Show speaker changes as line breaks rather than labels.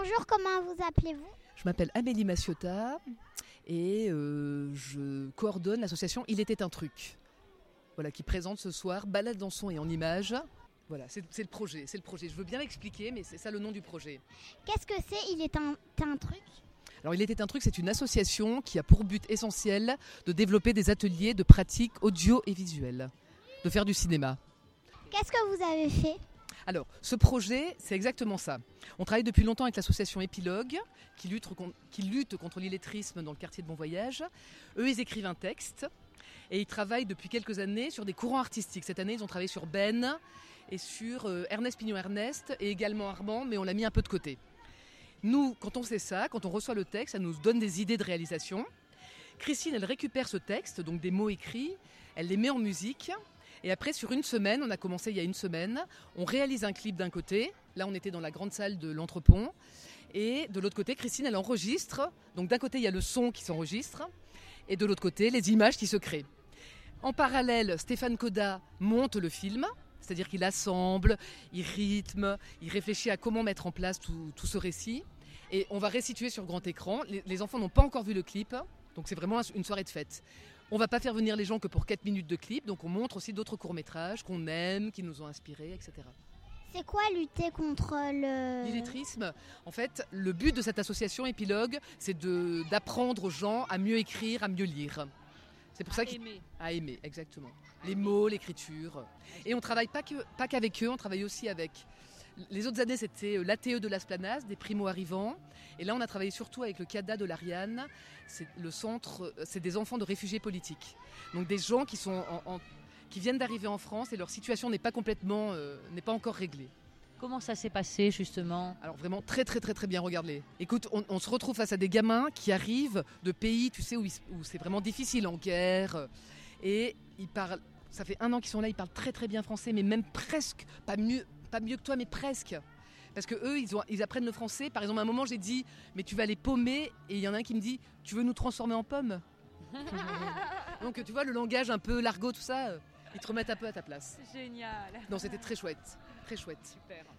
Bonjour, comment vous appelez-vous ?
Je m'appelle Amélie Massiota et je coordonne l'association Il était un truc, voilà, qui présente ce soir Balade en son et en images. Voilà, c'est le projet. Je veux bien l'expliquer, mais c'est ça le nom du projet.
Qu'est-ce que c'est Il est un truc ?
Alors Il était un truc, c'est une association qui a pour but essentiel de développer des ateliers de pratique audio et visuelle, de faire du cinéma.
Qu'est-ce que vous avez fait ?
Alors, ce projet, c'est exactement ça. On travaille depuis longtemps avec l'association Épilogue, qui lutte contre l'illettrisme dans le quartier de Bon Voyage. Eux, ils écrivent un texte et ils travaillent depuis quelques années sur des courants artistiques. Cette année, ils ont travaillé sur Ben et sur Ernest Pignon-Ernest et également Armand, mais on l'a mis un peu de côté. Nous, quand on sait ça, quand on reçoit le texte, ça nous donne des idées de réalisation. Christine, elle récupère ce texte, donc des mots écrits, elle les met en musique. Et après, sur une semaine, on a commencé il y a une semaine, on réalise un clip d'un côté. Là, on était dans la grande salle de l'Entrepont. Et de l'autre côté, Christine, elle enregistre. Donc d'un côté, il y a le son qui s'enregistre. Et de l'autre côté, les images qui se créent. En parallèle, Stéphane Coda monte le film. C'est-à-dire qu'il assemble, il rythme, il réfléchit à comment mettre en place tout ce récit. Et on va restituer sur grand écran. Les enfants n'ont pas encore vu le clip. Donc c'est vraiment une soirée de fête. On ne va pas faire venir les gens que pour 4 minutes de clip, donc on montre aussi d'autres courts-métrages qu'on aime, qui nous ont inspirés, etc.
C'est quoi lutter contre
l'illettrisme ? En fait, le but de cette association Épilogue, c'est d'apprendre aux gens à mieux écrire, à mieux lire. C'est pour ça à aimer, exactement. Les mots, l'écriture. Et on ne travaille pas qu'avec eux, on travaille aussi avec... Les autres années, c'était l'ATE de l'Esplanade, des primo-arrivants. Et là, on a travaillé surtout avec le CADA de l'Ariane. C'est le centre, c'est des enfants de réfugiés politiques. Donc des gens qui viennent d'arriver en France et leur situation n'est pas encore réglée.
Comment ça s'est passé justement ?
Alors vraiment très très très très bien, regardez. Écoute, on se retrouve face à des gamins qui arrivent de pays, tu sais, où c'est vraiment difficile, en guerre. Et ils parlent, ça fait 1 an qu'ils sont là, ils parlent très très bien français, mais même presque, pas mieux que toi, mais presque. Parce qu'eux, ils apprennent le français. Par exemple, à un moment, j'ai dit, mais tu vas les paumer. Et il y en a un qui me dit, tu veux nous transformer en pommes ? Donc, tu vois, le langage un peu l'argot, tout ça, ils te remettent un peu à ta place.
Génial.
Non, c'était très chouette. Très chouette.
Super.